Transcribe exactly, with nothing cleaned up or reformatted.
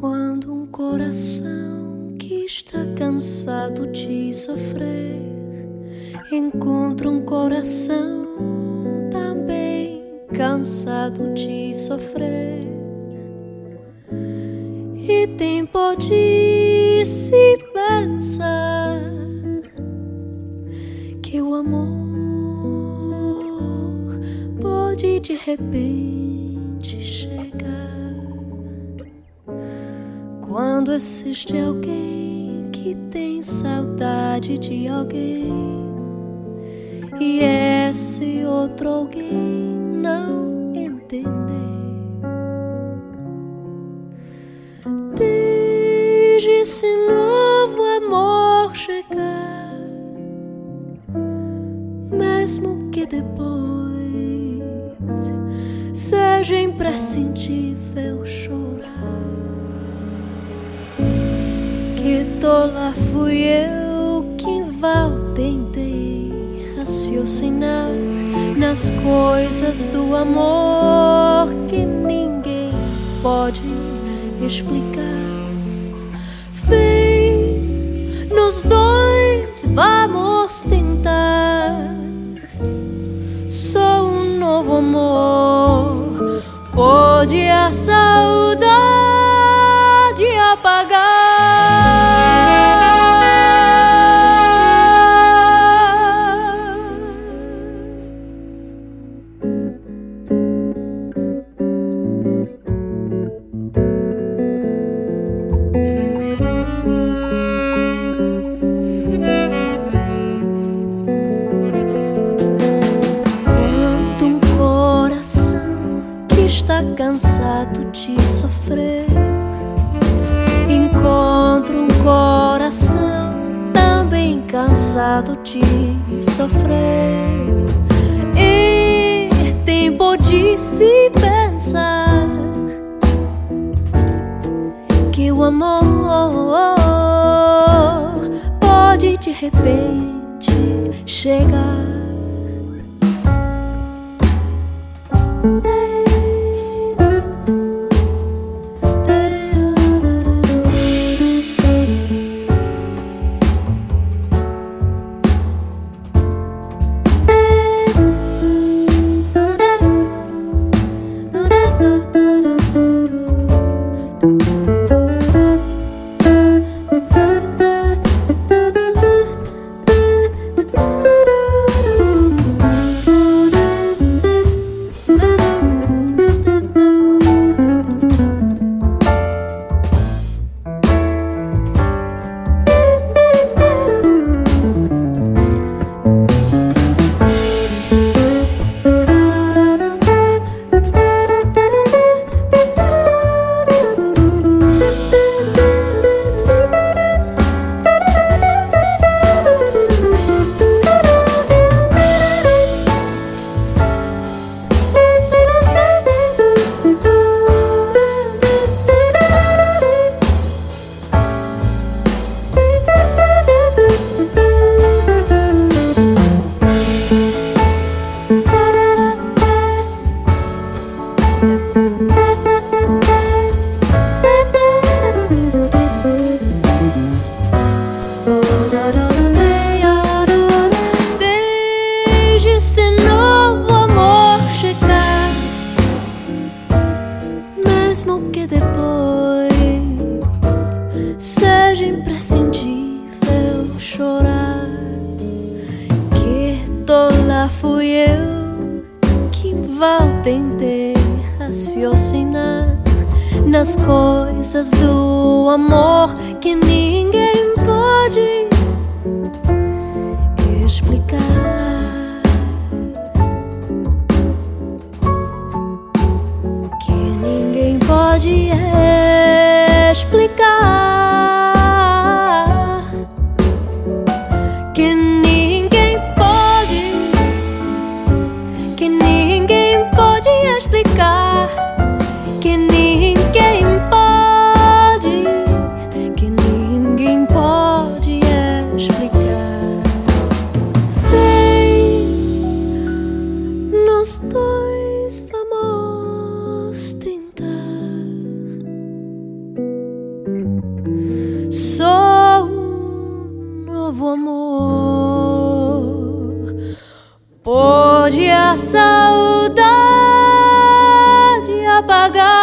Quando um coração que está cansado de sofrer encontra um coração também cansado de sofrer, e tempo de se pensar que o amor pode de repente chegar. Quando existe alguém que tem saudade de alguém e esse outro alguém não entender, desde esse novo amor chegar, mesmo que depois seja imprescindível chorar. Que tola fui eu que em vão tentei raciocinar nas coisas do amor que ninguém pode explicar. Vem, nós dois vamos tentar. Só um novo amor pode a saudade apagar. Cansado de sofrer encontro um coração também cansado de sofrer, e tempo de se pensar que o amor pode de repente chegar. Tentei raciocinar nas coisas do amor que ninguém pode explicar. Que ninguém pode explicar. Que ninguém pode, que ninguém pode explicar, que ninguém pode, que ninguém pode explicar. Vem, nós dois vamos tentar. a saudade apagar.